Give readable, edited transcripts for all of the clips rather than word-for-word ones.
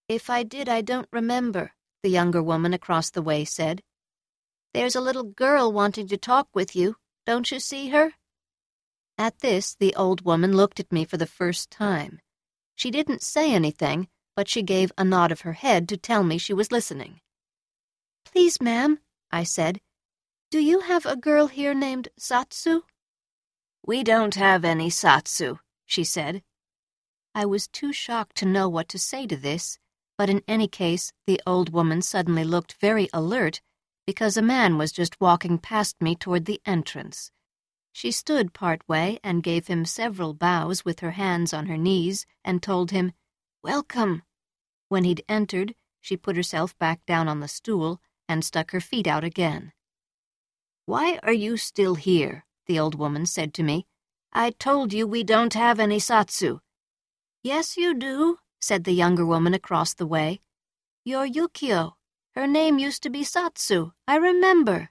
"If I did, I don't remember," the younger woman across the way said. "There's a little girl wanting to talk with you. Don't you see her?" At this, the old woman looked at me for the first time. She didn't say anything, but she gave a nod of her head to tell me she was listening. "Please, ma'am," I said, "do you have a girl here named Satsu?" "We don't have any Satsu," she said. I was too shocked to know what to say to this, but in any case, the old woman suddenly looked very alert because a man was just walking past me toward the entrance. She stood part way and gave him several bows with her hands on her knees and told him, "Welcome." When he'd entered, she put herself back down on the stool and stuck her feet out again. "Why are you still here?" the old woman said to me. "I told you we don't have any Satsu." "Yes, you do," said the younger woman across the way. "You're Yukio. Her name used to be Satsu, I remember."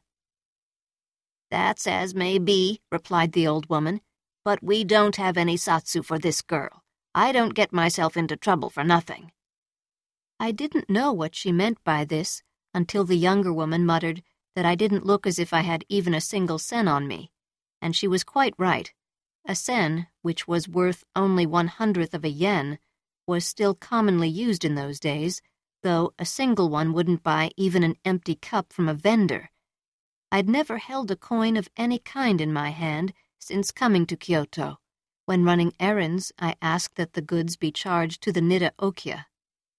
"That's as may be," replied the old woman, "but we don't have any Satsu for this girl. I don't get myself into trouble for nothing." I didn't know what she meant by this until the younger woman muttered that I didn't look as if I had even a single sen on me, and she was quite right. A sen, which was worth only 1/100th of a yen, was still commonly used in those days, though a single one wouldn't buy even an empty cup from a vendor. I'd never held a coin of any kind in my hand since coming to Kyoto. When running errands, I asked that the goods be charged to the Nida Okya.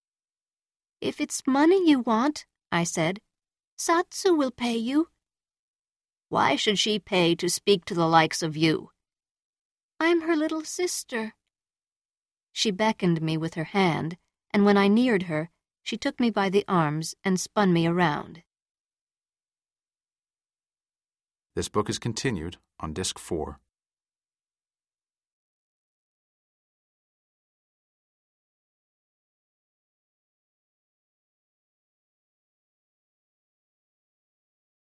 "If it's money you want," I said, "Satsu will pay you." "Why should she pay to speak to the likes of you?" "I'm her little sister." She beckoned me with her hand, and when I neared her, she took me by the arms and spun me around. This book is continued on Disc 4.